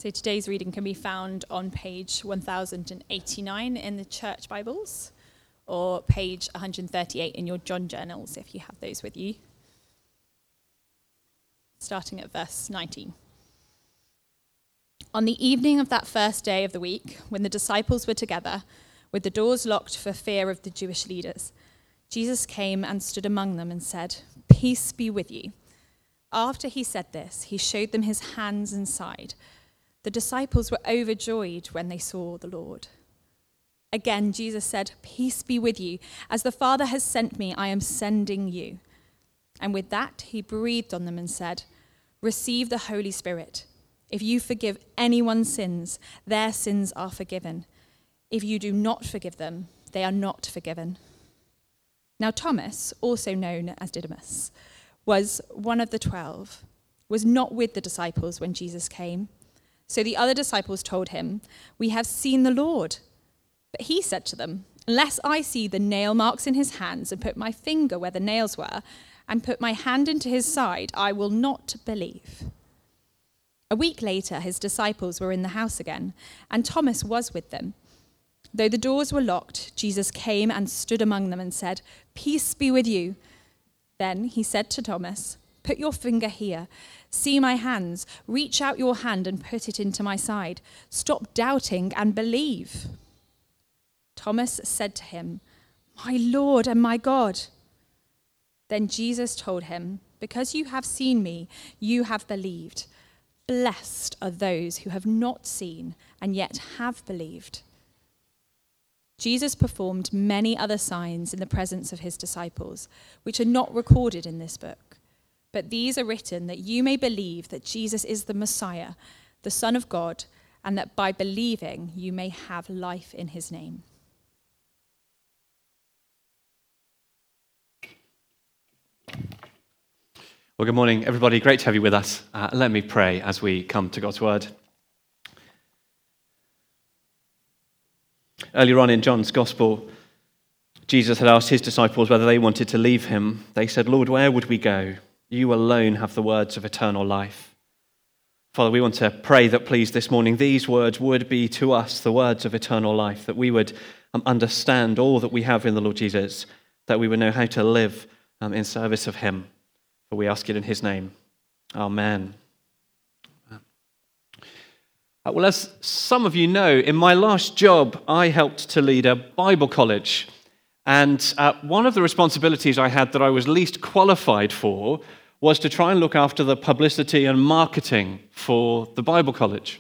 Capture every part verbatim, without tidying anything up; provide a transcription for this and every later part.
So today's reading can be found on page one thousand eighty-nine in the Church Bibles, or page one hundred thirty-eight in your John Journals, if you have those with you. Starting at verse nineteen. On the evening of that first day of the week, when the disciples were together, with the doors locked for fear of the Jewish leaders, Jesus came and stood among them and said, "Peace be with you." After he said this, he showed them his hands and side. The disciples were overjoyed when they saw the Lord. Again, Jesus said, "Peace be with you. As the Father has sent me, I am sending you." And with that, he breathed on them and said, "Receive the Holy Spirit. If you forgive anyone's sins, their sins are forgiven. If you do not forgive them, they are not forgiven." Now Thomas, also known as Didymus, was one of the twelve, was not with the disciples when Jesus came. So the other disciples told him, "We have seen the Lord." But he said to them, "Unless I see the nail marks in his hands and put my finger where the nails were and put my hand into his side, I will not believe." A week later, his disciples were in the house again, and Thomas was with them. Though the doors were locked, Jesus came and stood among them and said, "Peace be with you." Then he said to Thomas, "Put your finger here. See my hands. Reach out your hand and put it into my side. Stop doubting and believe." Thomas said to him, "My Lord and my God." Then Jesus told him, "Because you have seen me, you have believed. Blessed are those who have not seen and yet have believed." Jesus performed many other signs in the presence of his disciples, which are not recorded in this book. But these are written that you may believe that Jesus is the Messiah, the Son of God, and that by believing you may have life in his name. Well, good morning, everybody. Great to have you with us. Uh, let me pray as we come to God's word. Earlier on in John's Gospel, Jesus had asked his disciples whether they wanted to leave him. They said, "Lord, where would we go? You alone have the words of eternal life." Father, we want to pray that, please, this morning, these words would be to us the words of eternal life, that we would um, understand all that we have in the Lord Jesus, that we would know how to live um, in service of him. For we ask it in his name. Amen. Uh, well, as some of you know, in my last job, I helped to lead a Bible college. And uh, one of the responsibilities I had that I was least qualified for was to try and look after the publicity and marketing for the Bible college.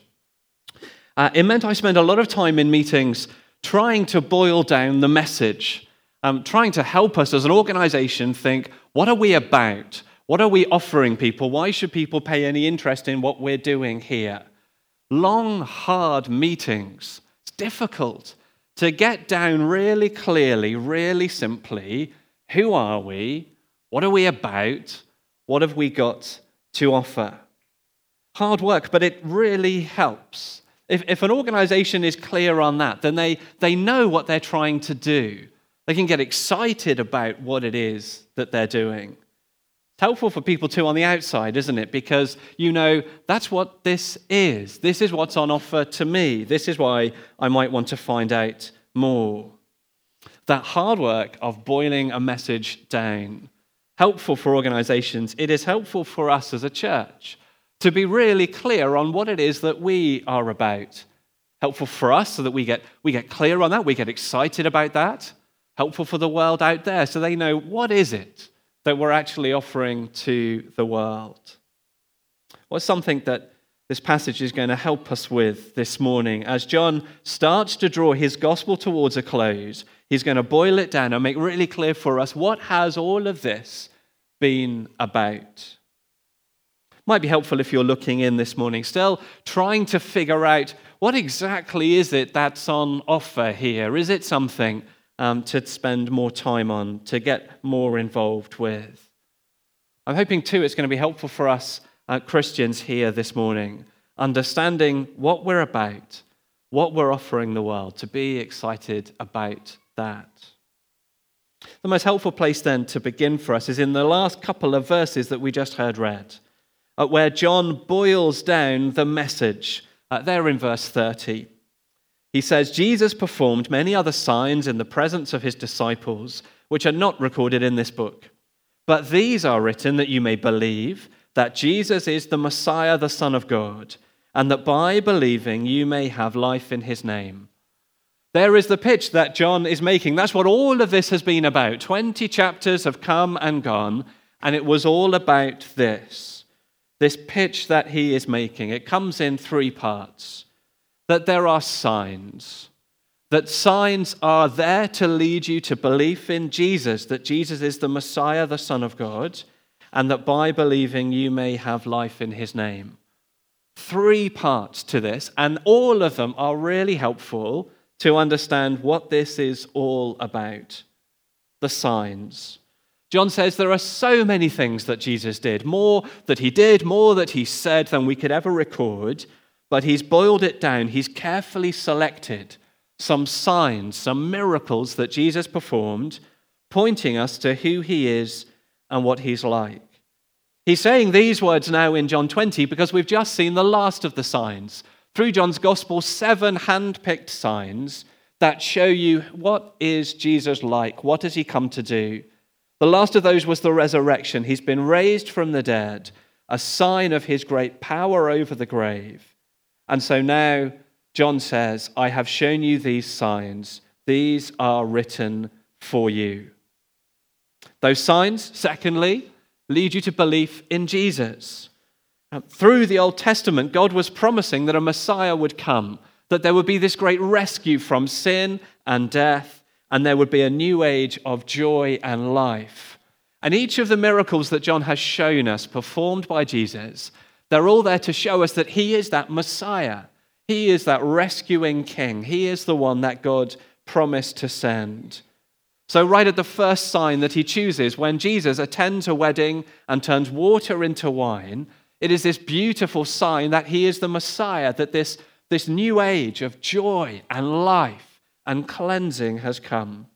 Uh, it meant I spent a lot of time in meetings trying to boil down the message, um, trying to help us as an organization think, what are we about? What are we offering people? Why should people pay any interest in what we're doing here? Long, hard meetings. It's difficult to get down really clearly, really simply, who are we? What are we about? What have we got to offer? Hard work, but it really helps. If, if an organization is clear on that, then they, they know what they're trying to do. They can get excited about what it is that they're doing. It's helpful for people too on the outside, isn't it? Because you know, that's what this is. This is what's on offer to me. This is why I might want to find out more. That hard work of boiling a message down, helpful for organizations. It is helpful for us as a church to be really clear on what it is that we are about. Helpful for us so that we get, we get clear on that, we get excited about that. Helpful for the world out there so they know what is it that we're actually offering to the world. What's something that this passage is going to help us with this morning? As John starts to draw his gospel towards a close, he's going to boil it down and make really clear for us what has all of this been about. Might be helpful if you're looking in this morning, still trying to figure out what exactly is it that's on offer here. Is it something Um, to spend more time on, to get more involved with? I'm hoping too it's going to be helpful for us uh, Christians here this morning, understanding what we're about, what we're offering the world, to be excited about that. The most helpful place then to begin for us is in the last couple of verses that we just heard read, uh, where John boils down the message Uh, there in verse thirty. He says, Jesus performed many other signs in the presence of his disciples, which are not recorded in this book. But these are written that you may believe that Jesus is the Messiah, the Son of God, and that by believing you may have life in his name. There is the pitch that John is making. That's what all of this has been about. Twenty chapters have come and gone, and it was all about this. This pitch that he is making. It comes in three parts. That there are signs. That signs are there to lead you to belief in Jesus, that Jesus is the Messiah, the Son of God, and that by believing you may have life in his name. Three parts to this, and all of them are really helpful to understand what this is all about. The signs. John says there are so many things that Jesus did, more that he did, more that he said than we could ever record, but he's boiled it down. He's carefully selected some signs, some miracles that Jesus performed, pointing us to who he is and what he's like. He's saying these words now in John twenty because we've just seen the last of the signs. Through John's gospel, seven hand-picked signs that show you what is Jesus like, what has he come to do. The last of those was the resurrection. He's been raised from the dead, a sign of his great power over the grave. And so now John says, I have shown you these signs. These are written for you. Those signs, secondly, lead you to belief in Jesus. Through the Old Testament, God was promising that a Messiah would come, that there would be this great rescue from sin and death, and there would be a new age of joy and life. And each of the miracles that John has shown us, performed by Jesus, they're all there to show us that he is that Messiah. He is that rescuing king. He is the one that God promised to send. So right at the first sign that he chooses, when Jesus attends a wedding and turns water into wine, it is this beautiful sign that he is the Messiah, that this, this new age of joy and life and cleansing has come.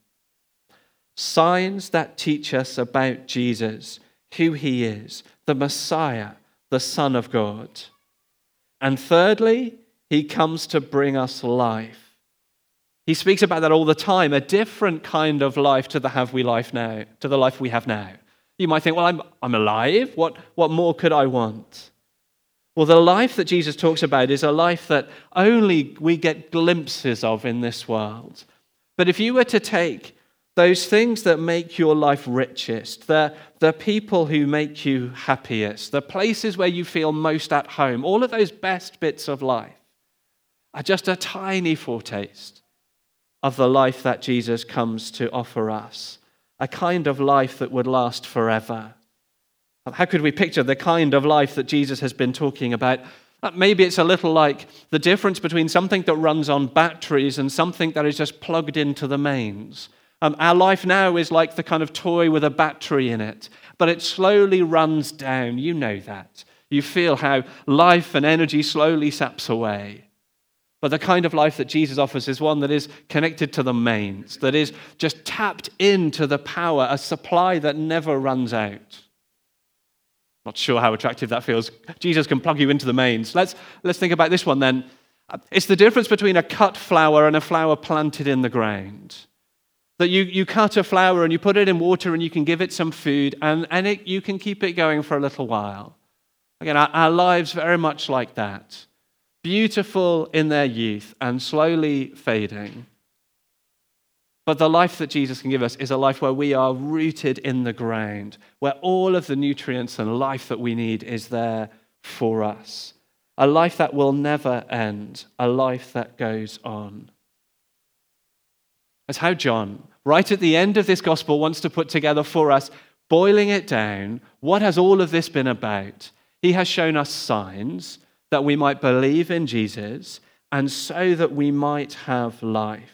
Signs that teach us about Jesus, who he is, the Messiah, the Son of God. And thirdly, he comes to bring us life. He speaks about that all the time, a different kind of life to the have we life now, to the life we have now. You might think, well, I'm, I'm alive. What, what more could I want? Well, the life that Jesus talks about is a life that only we get glimpses of in this world. But if you were to take those things that make your life richest, the, the people who make you happiest, the places where you feel most at home, all of those best bits of life are just a tiny foretaste of the life that Jesus comes to offer us, a kind of life that would last forever. How could we picture the kind of life that Jesus has been talking about? Maybe it's a little like the difference between something that runs on batteries and something that is just plugged into the mains. Um, our life now is like the kind of toy with a battery in it, but it slowly runs down. You know that. You feel how life and energy slowly saps away. But the kind of life that Jesus offers is one that is connected to the mains, that is just tapped into the power, a supply that never runs out. Not sure how attractive that feels. Jesus can plug you into the mains. Let's, let's think about this one then. It's the difference between a cut flower and a flower planted in the ground. That you, you cut a flower and you put it in water and you can give it some food and, and it, you can keep it going for a little while. Again, our, our lives very much like that. Beautiful in their youth and slowly fading. But the life that Jesus can give us is a life where we are rooted in the ground, where all of the nutrients and life that we need is there for us. A life that will never end, a life that goes on. That's how John, right at the end of this gospel, wants to put together for us, boiling it down, what has all of this been about? He has shown us signs that we might believe in Jesus and so that we might have life.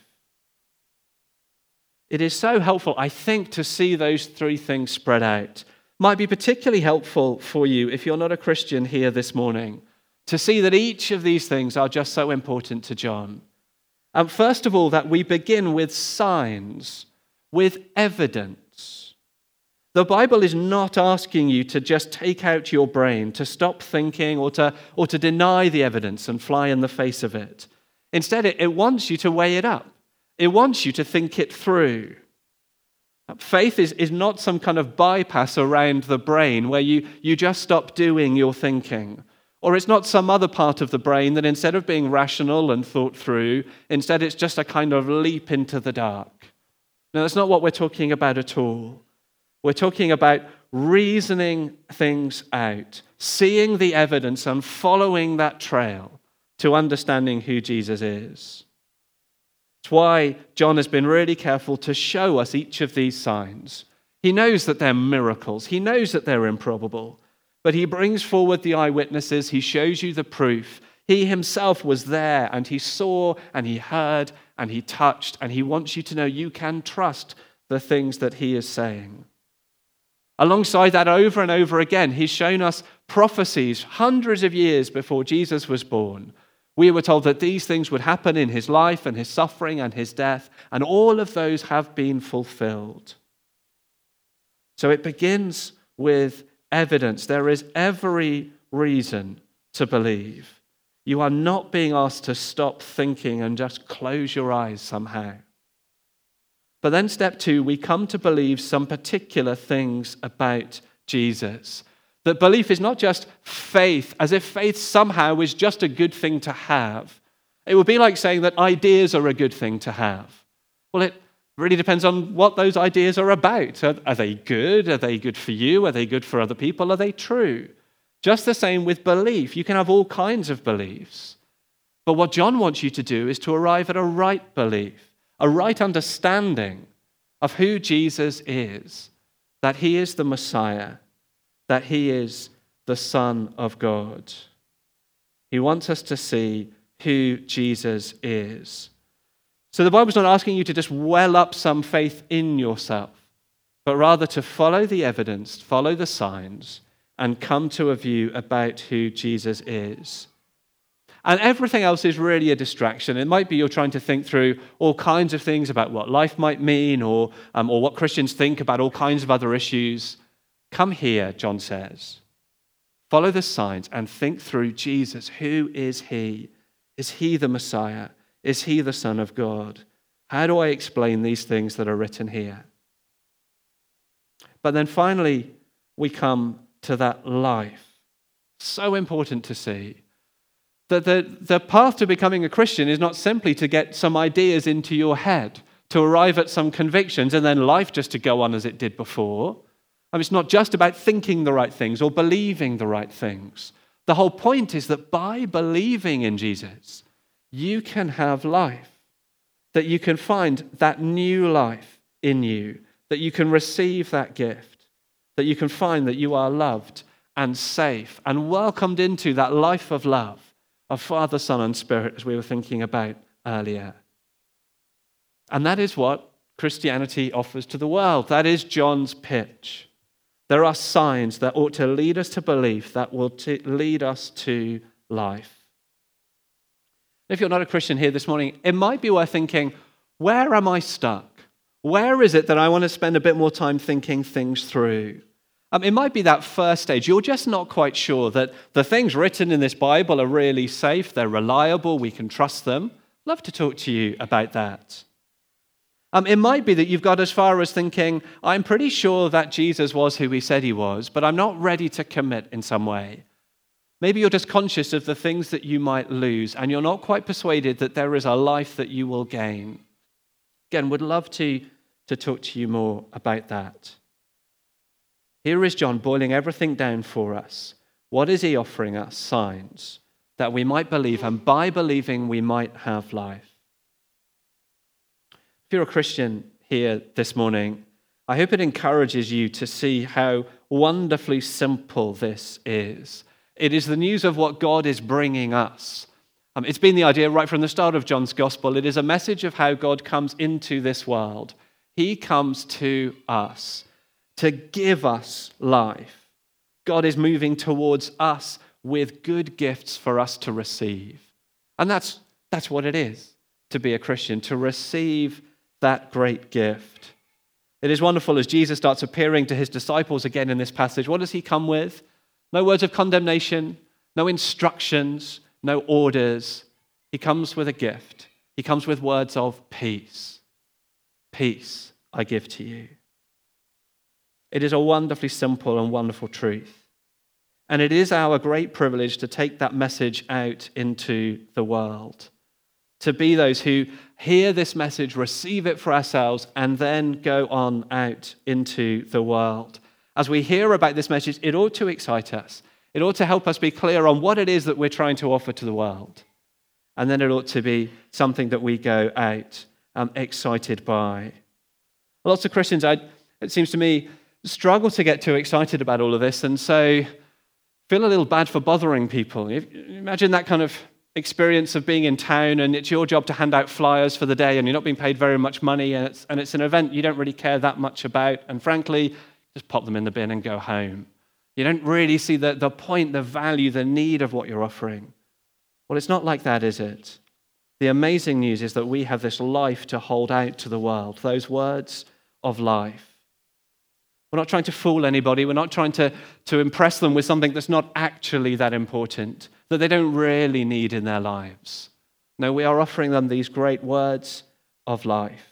It is so helpful, I think, to see those three things spread out. Might be particularly helpful for you if you're not a Christian here this morning, to see that each of these things are just so important to John. And first of all, that we begin with signs, with evidence. The Bible is not asking you to just take out your brain, to stop thinking, or to, or to deny the evidence and fly in the face of it. Instead, it, it wants you to weigh it up. It wants you to think it through. Faith is, is not some kind of bypass around the brain where you, you just stop doing your thinking. Or it's not some other part of the brain that instead of being rational and thought through, instead it's just a kind of leap into the dark. No, that's not what we're talking about at all. We're talking about reasoning things out, seeing the evidence and following that trail to understanding who Jesus is. It's why John has been really careful to show us each of these signs. He knows that they're miracles. He knows that they're improbable. But he brings forward the eyewitnesses. He shows you the proof. He himself was there, and he saw, and he heard, and he touched, and he wants you to know you can trust the things that he is saying. Alongside that, over and over again, he's shown us prophecies hundreds of years before Jesus was born. We were told that these things would happen in his life and his suffering and his death, and all of those have been fulfilled. So it begins with evidence. There is every reason to believe. You are not being asked to stop thinking and just close your eyes somehow. But then step two, we come to believe some particular things about Jesus. That belief is not just faith, as if faith somehow is just a good thing to have. It would be like saying that ideas are a good thing to have. Well, it really depends on what those ideas are about. Are, are they good? Are they good for you? Are they good for other people? Are they true? Just the same with belief. You can have all kinds of beliefs. But what John wants you to do is to arrive at a right belief, a right understanding of who Jesus is, that he is the Messiah, that he is the Son of God. He wants us to see who Jesus is. So the Bible's not asking you to just well up some faith in yourself, but rather to follow the evidence, follow the signs, and come to a view about who Jesus is. And everything else is really a distraction. It might be you're trying to think through all kinds of things about what life might mean, or, um, or what Christians think about all kinds of other issues. Come here, John says. Follow the signs and think through Jesus. Who is he? Is he the Messiah? Is he the Son of God? How do I explain these things that are written here? But then finally, we come to that life. So important to see. That the, the path to becoming a Christian is not simply to get some ideas into your head, to arrive at some convictions, and then life just to go on as it did before. I mean, it's not just about thinking the right things or believing the right things. The whole point is that by believing in Jesus, you can have life, that you can find that new life in you, that you can receive that gift, that you can find that you are loved and safe and welcomed into that life of love of Father, Son, and Spirit, as we were thinking about earlier. And that is what Christianity offers to the world. That is John's pitch. There are signs that ought to lead us to belief, that will t- lead us to life. If you're not a Christian here this morning, it might be worth thinking, where am I stuck? Where is it that I want to spend a bit more time thinking things through? Um, it might be that first stage. You're just not quite sure that the things written in this Bible are really safe, they're reliable, we can trust them. Love to talk to you about that. Um, it might be that you've got as far as thinking, I'm pretty sure that Jesus was who he said he was, but I'm not ready to commit in some way. Maybe you're just conscious of the things that you might lose, and you're not quite persuaded that there is a life that you will gain. Again, would love to, to talk to you more about that. Here is John boiling everything down for us. What is he offering us? Signs that we might believe, and by believing we might have life. If you're a Christian here this morning, I hope it encourages you to see how wonderfully simple this is. It is the news of what God is bringing us. Um, it's been the idea right from the start of John's gospel. It is a message of how God comes into this world. He comes to us to give us life. God is moving towards us with good gifts for us to receive. And that's, that's what it is to be a Christian, to receive that great gift. It is wonderful as Jesus starts appearing to his disciples again in this passage. What does he come with? No words of condemnation, no instructions, no orders. He comes with a gift. He comes with words of peace. Peace I give to you. It is a wonderfully simple and wonderful truth. And it is our great privilege to take that message out into the world, to be those who hear this message, receive it for ourselves, and then go on out into the world. As we hear about this message, it ought to excite us. It ought to help us be clear on what it is that we're trying to offer to the world. And then it ought to be something that we go out um, excited by. Lots of Christians, I, it seems to me, struggle to get too excited about all of this, and so feel a little bad for bothering people. Imagine that kind of experience of being in town and it's your job to hand out flyers for the day and you're not being paid very much money and it's, and it's an event you don't really care that much about, and frankly, just pop them in the bin and go home. You don't really see the, the point, the value, the need of what you're offering. Well, it's not like that, is it? The amazing news is that we have this life to hold out to the world, those words of life. We're not trying to fool anybody. We're not trying to, to impress them with something that's not actually that important, that they don't really need in their lives. No, we are offering them these great words of life.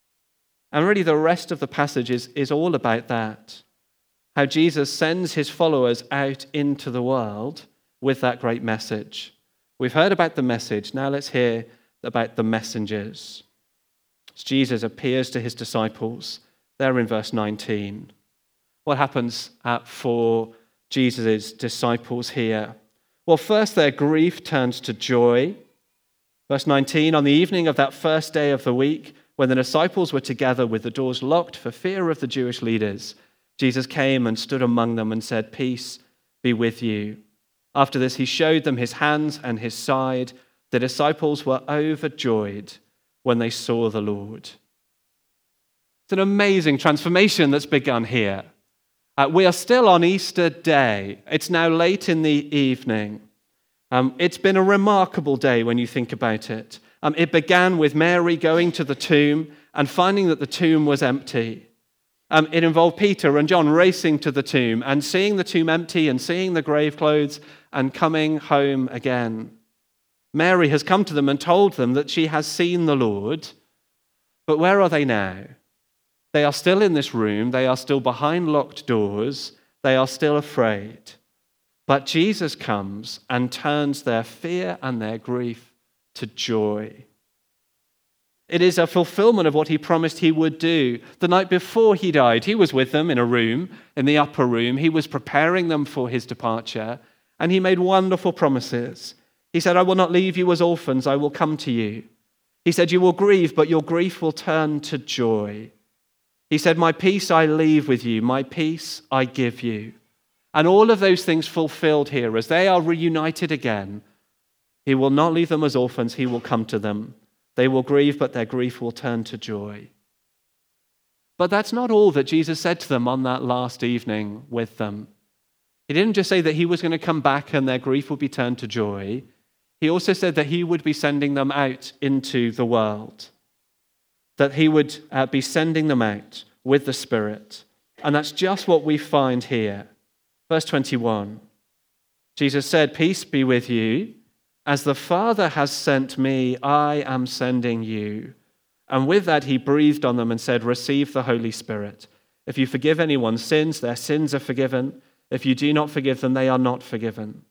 And really the rest of the passage is, is all about that. How Jesus sends his followers out into the world with that great message. We've heard about the message. Now let's hear about the messengers. As Jesus appears to his disciples, there in verse nineteen. What happens uh, for Jesus' disciples here? Well, first their grief turns to joy. Verse nineteen, on the evening of that first day of the week, when the disciples were together with the doors locked for fear of the Jewish leaders, Jesus came and stood among them and said, "Peace be with you." After this, he showed them his hands and his side. The disciples were overjoyed when they saw the Lord. It's an amazing transformation that's begun here. Uh, we are still on Easter Day. It's now late in the evening. Um, it's been a remarkable day when you think about it. Um, it began with Mary going to the tomb and finding that the tomb was empty. Um, it involved Peter and John racing to the tomb and seeing the tomb empty and seeing the grave clothes and coming home again. Mary has come to them and told them that she has seen the Lord. But where are they now? They are still in this room. They are still behind locked doors. They are still afraid. But Jesus comes and turns their fear and their grief to joy. It is a fulfillment of what he promised he would do. The night before he died, he was with them in a room, in the upper room. He was preparing them for his departure, and he made wonderful promises. He said, "I will not leave you as orphans. I will come to you." He said, "You will grieve, but your grief will turn to joy." He said, "My peace I leave with you. My peace I give you." And all of those things fulfilled here as they are reunited again. He will not leave them as orphans. He will come to them. They will grieve, but their grief will turn to joy. But that's not all that Jesus said to them on that last evening with them. He didn't just say that he was going to come back and their grief would be turned to joy. He also said that he would be sending them out into the world, that he would uh, be sending them out with the Spirit. And that's just what we find here. Verse twenty-one, Jesus said, "Peace be with you. As the Father has sent me, I am sending you." And with that, he breathed on them and said, "Receive the Holy Spirit. If you forgive anyone's sins, their sins are forgiven. If you do not forgive them, they are not forgiven."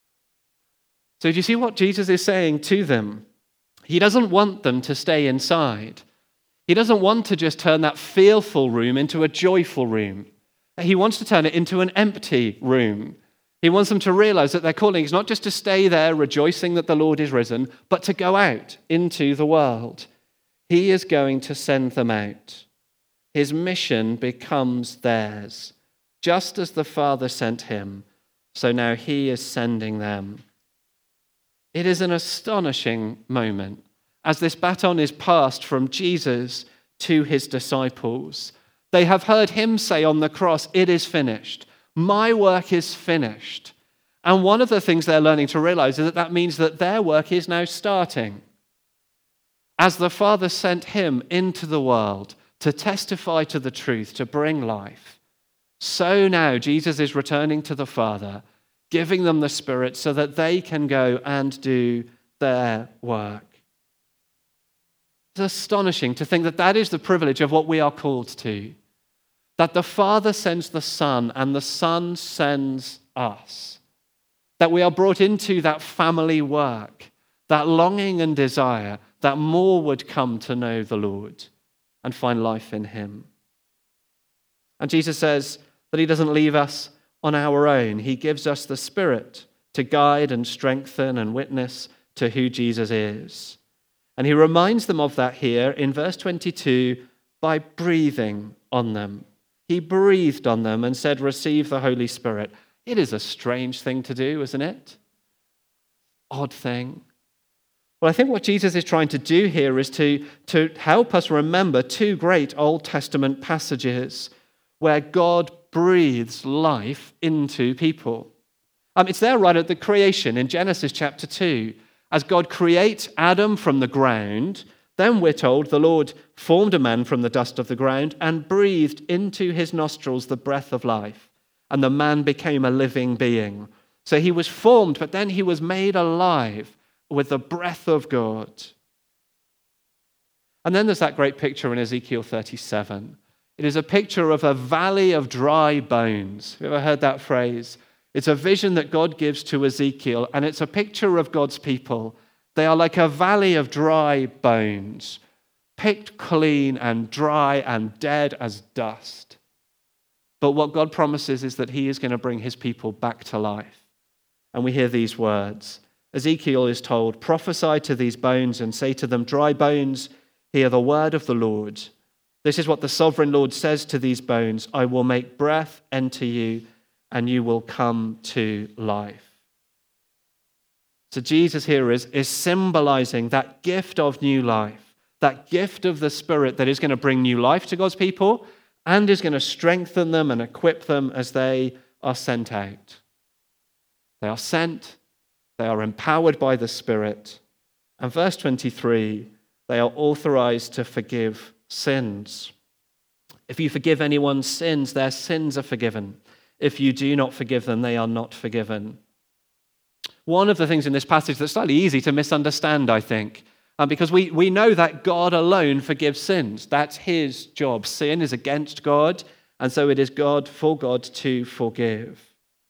So do you see what Jesus is saying to them? He doesn't want them to stay inside. He doesn't want to just turn that fearful room into a joyful room. He wants to turn it into an empty room. He wants them to realize that their calling is not just to stay there rejoicing that the Lord is risen, but to go out into the world. He is going to send them out. His mission becomes theirs. Just as the Father sent him, so now he is sending them. It is an astonishing moment as this baton is passed from Jesus to his disciples. They have heard him say on the cross, "It is finished. My work is finished." And one of the things they're learning to realize is that that means that their work is now starting. As the Father sent him into the world to testify to the truth, to bring life. So now Jesus is returning to the Father, giving them the Spirit so that they can go and do their work. It's astonishing to think that that is the privilege of what we are called to. That the Father sends the Son and the Son sends us. That we are brought into that family work, that longing and desire that more would come to know the Lord and find life in him. And Jesus says that he doesn't leave us on our own. He gives us the Spirit to guide and strengthen and witness to who Jesus is. And he reminds them of that here in verse twenty-two by breathing on them. He breathed on them and said, "Receive the Holy Spirit." It is a strange thing to do, isn't it? Odd thing. Well, I think what Jesus is trying to do here is to, to help us remember two great Old Testament passages where God breathes life into people. Um, it's there right at the creation in Genesis chapter two. As God creates Adam from the ground, then we're told the Lord formed a man from the dust of the ground and breathed into his nostrils the breath of life, and the man became a living being. So he was formed, but then he was made alive with the breath of God. And then there's that great picture in Ezekiel thirty-seven. It is a picture of a valley of dry bones. Have you ever heard that phrase? It's a vision that God gives to Ezekiel, and it's a picture of God's people. They are like a valley of dry bones, picked clean and dry and dead as dust. But what God promises is that he is going to bring his people back to life. And we hear these words. Ezekiel is told, "Prophesy to these bones and say to them, dry bones, hear the word of the Lord. This is what the sovereign Lord says to these bones. I will make breath enter you, and you will come to life." So Jesus here is, is symbolizing that gift of new life, that gift of the Spirit that is going to bring new life to God's people and is going to strengthen them and equip them as they are sent out. They are sent, they are empowered by the Spirit. And verse twenty-three, they are authorized to forgive sins. If you forgive anyone's sins, their sins are forgiven. If you do not forgive them, they are not forgiven. One of the things in this passage that's slightly easy to misunderstand, I think, um, because we, we know that God alone forgives sins. That's his job. Sin is against God, and so it is God for God to forgive.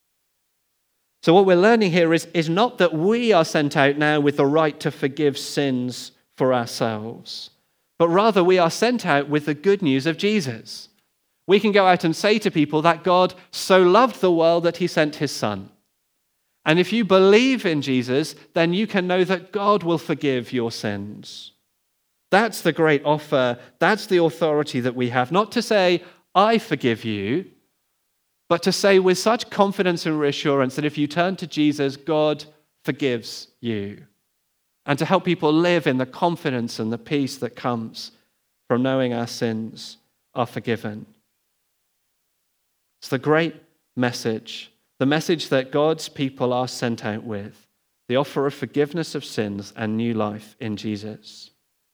So what we're learning here is, is not that we are sent out now with the right to forgive sins for ourselves, but rather we are sent out with the good news of Jesus. We can go out and say to people that God so loved the world that he sent his Son. And if you believe in Jesus, then you can know that God will forgive your sins. That's the great offer. That's the authority that we have. Not to say, I forgive you, but to say with such confidence and reassurance that if you turn to Jesus, God forgives you. And to help people live in the confidence and the peace that comes from knowing our sins are forgiven. It's the great message, the message that God's people are sent out with, the offer of forgiveness of sins and new life in Jesus.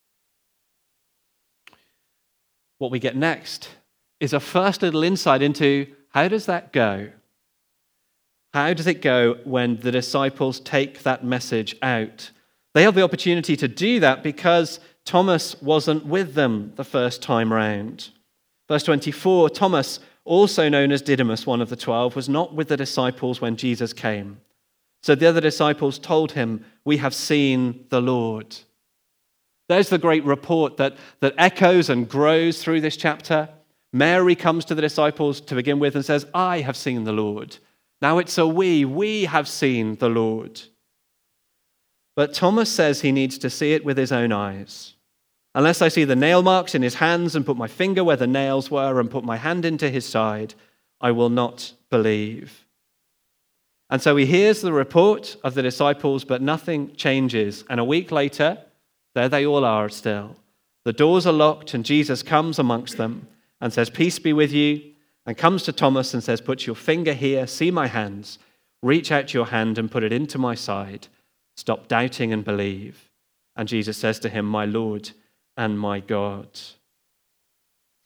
What we get next is a first little insight into how does that go? How does it go when the disciples take that message out? They have the opportunity to do that because Thomas wasn't with them the first time round. Verse twenty-four, Thomas, also known as Didymus, one of the twelve, was not with the disciples when Jesus came. So the other disciples told him, "We have seen the Lord." There's the great report that, that echoes and grows through this chapter. Mary comes to the disciples to begin with and says, "I have seen the Lord." Now it's a we. We have seen the Lord. But Thomas says he needs to see it with his own eyes. Unless I see the nail marks in his hands and put my finger where the nails were and put my hand into his side, I will not believe. And so he hears the report of the disciples, but nothing changes. And a week later, there they all are still. The doors are locked and Jesus comes amongst them and says, "Peace be with you," and comes to Thomas and says, "Put your finger here, see my hands, reach out your hand and put it into my side. Stop doubting and believe." And Jesus says to him, "My Lord and my God."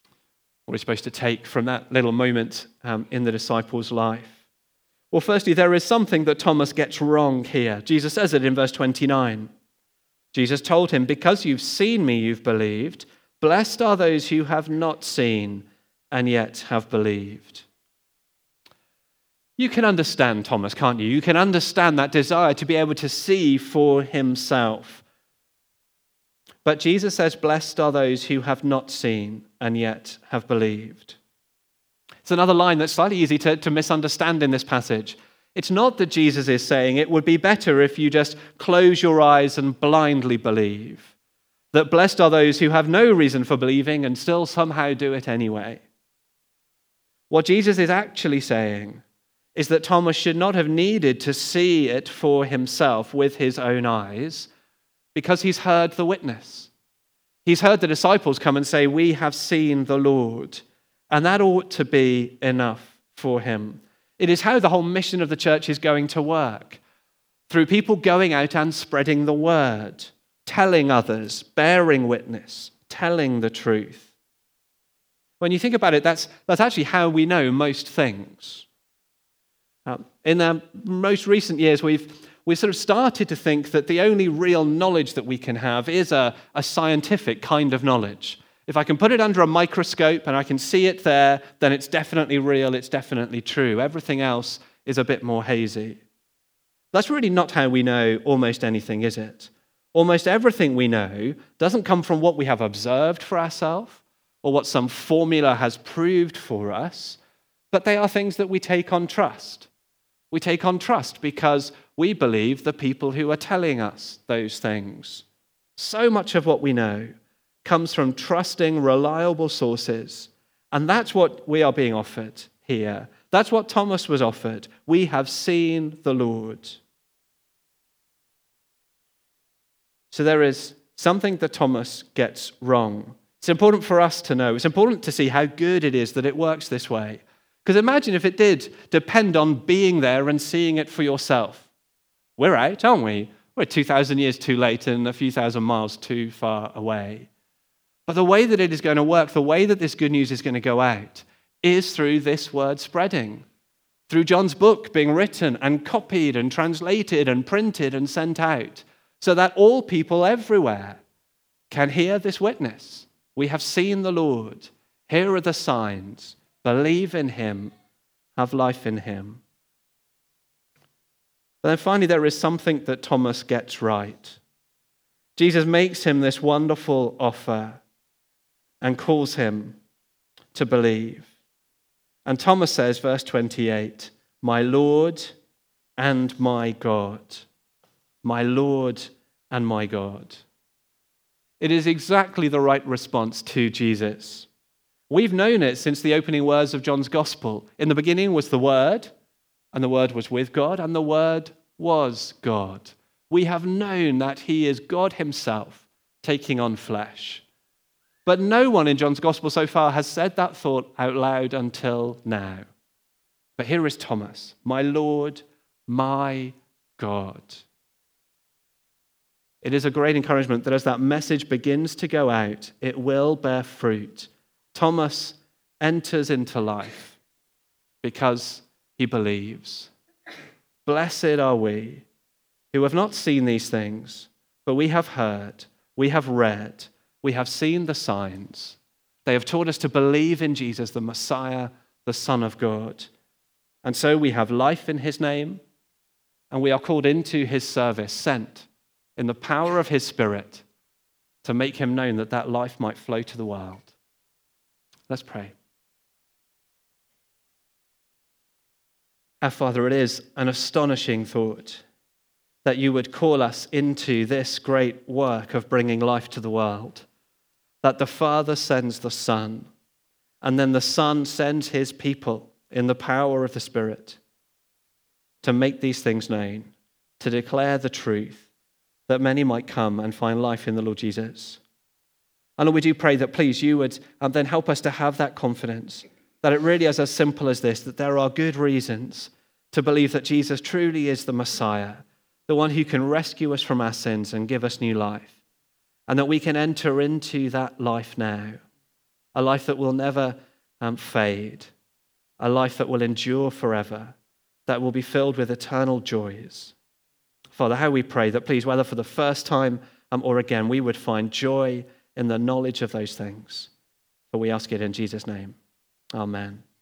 What are we supposed to take from that little moment um, in the disciples' life? Well, firstly, there is something that Thomas gets wrong here. Jesus says it in verse twenty-nine. Jesus told him, "Because you've seen me, you've believed. Blessed are those who have not seen and yet have believed." You can understand Thomas, can't you? You can understand that desire to be able to see for himself. But Jesus says, "Blessed are those who have not seen and yet have believed." It's another line that's slightly easy to, to misunderstand in this passage. It's not that Jesus is saying it would be better if you just close your eyes and blindly believe. That blessed are those who have no reason for believing and still somehow do it anyway. What Jesus is actually saying is that Thomas should not have needed to see it for himself with his own eyes because he's heard the witness. He's heard the disciples come and say, "We have seen the Lord." And that ought to be enough for him. It is how the whole mission of the church is going to work. Through people going out and spreading the word, telling others, bearing witness, telling the truth. When you think about it, that's, that's actually how we know most things. Um, in the most recent years, we've, we've sort of started to think that the only real knowledge that we can have is a, a scientific kind of knowledge. If I can put it under a microscope and I can see it there, then it's definitely real, it's definitely true. Everything else is a bit more hazy. That's really not how we know almost anything, is it? Almost everything we know doesn't come from what we have observed for ourselves or what some formula has proved for us, but they are things that we take on trust. We take on trust because we believe the people who are telling us those things. So much of what we know comes from trusting reliable sources. And that's what we are being offered here. That's what Thomas was offered. We have seen the Lord. So there is something that Thomas gets wrong. It's important for us to know. It's important to see how good it is that it works this way. Because imagine if it did depend on being there and seeing it for yourself. We're out, aren't we? We're two thousand years too late and a few thousand miles too far away. But the way that it is going to work, the way that this good news is going to go out, is through this word spreading. Through John's book being written and copied and translated and printed and sent out, so that all people everywhere can hear this witness. We have seen the Lord. Here are the signs. Believe in him. Have life in him. But then finally, there is something that Thomas gets right. Jesus makes him this wonderful offer and calls him to believe. And Thomas says, verse twenty-eight, "My Lord and my God." My Lord and my God. It is exactly the right response to Jesus. We've known it since the opening words of John's Gospel. In the beginning was the Word, and the Word was with God, and the Word was God. We have known that he is God himself taking on flesh. But no one in John's Gospel so far has said that thought out loud until now. But here is Thomas, my Lord, my God. It is a great encouragement that as that message begins to go out, it will bear fruit. Thomas enters into life because he believes. Blessed are we who have not seen these things, but we have heard, we have read, we have seen the signs. They have taught us to believe in Jesus, the Messiah, the Son of God. And so we have life in his name, and we are called into his service, sent in the power of his Spirit to make him known that that life might flow to the world. Let's pray. Our Father, it is an astonishing thought that you would call us into this great work of bringing life to the world. That the Father sends the Son, and then the Son sends his people in the power of the Spirit to make these things known, to declare the truth, that many might come and find life in the Lord Jesus. And Lord, we do pray that please you would um, then help us to have that confidence, that it really is as simple as this, that there are good reasons to believe that Jesus truly is the Messiah, the one who can rescue us from our sins and give us new life. And that we can enter into that life now, a life that will never um, fade, a life that will endure forever, that will be filled with eternal joys. Father, how we pray that please, whether for the first time um, or again, we would find joy in the knowledge of those things. For we ask it in Jesus' name. Amen.